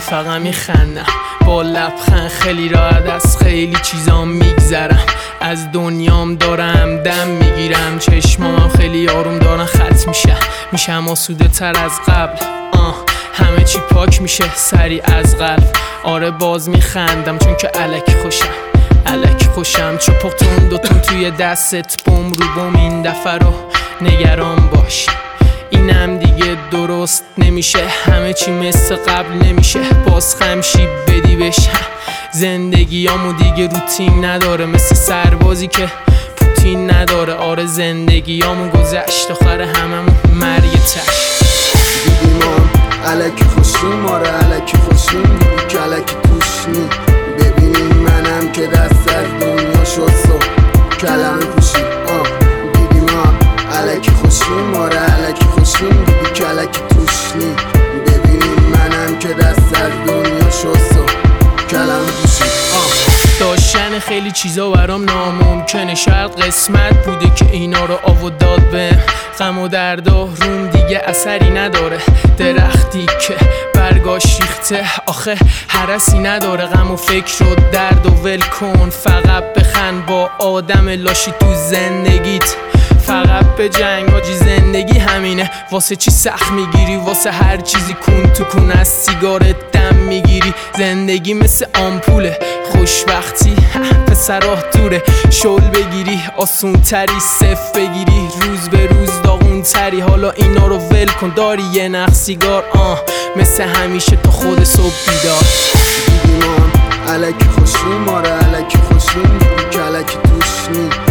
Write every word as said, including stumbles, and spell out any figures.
فقط میخندم با لبخند، خیلی راحت از خیلی چیزام میگذرم، از دنیام دارم دم میگیرم، چشمام خیلی آروم دارن خط میشه، میشم آسوده تر از قبل، آه همه چی پاک میشه سری از قلب. آره باز میخندم چون که الکی خوشم، الکی خوشم چپختون دوتون توی دستت بم رو بم، این دفعه رو نگران باش اینم دیگه درست نمیشه، همه چی مثل قبل نمیشه، باز خمشی بدی بشه، زندگیامو دیگه روتین نداره، مثل سربازی که پوتین نداره. آره زندگیامو گذشت، آخر هممون مرگ تش. دیدیم ما الکی خوشیم، آره الکی خوشیم، دیدی که الکی توش نی، ببینیم منم که دست از دنیا شستم کلمه پوشیم. آه دیدیم ما الکی خوشیم، آره الکی خوشیم، دیدی که الکی توش نی، ببینیم منم که دست از دنیا شستم کلمه پوشیم. داشتن خیلی چیزا برام ناممکنه، شاید قسمت بوده که اینا رو آو داد بهم، غم و دردا روم دیگه اثری نداره، درختی که برگاش ریخته آخه هرسی نداره، غم و فکر و درد و ول کن، فقط بخند با آدم لاشی تو زندگیت، فقط به جنگ آجی زندگی همینه، واسه چی سخت میگیری، واسه هر چیزی کن تو کن، از سیگارت دم میگیری، زندگی مثل آمپوله، خوشبختی پسراه دوره، شل بگیری آسون تری، صف بگیری روز به روز داغون تری، حالا اینا رو ول کن، داری یه نخ سیگار آه مثل همیشه تو خود صبح بیدار. دیدیم ما الکی خوشیم، آره الکی خوشیم، دیدی که الکی توش نی،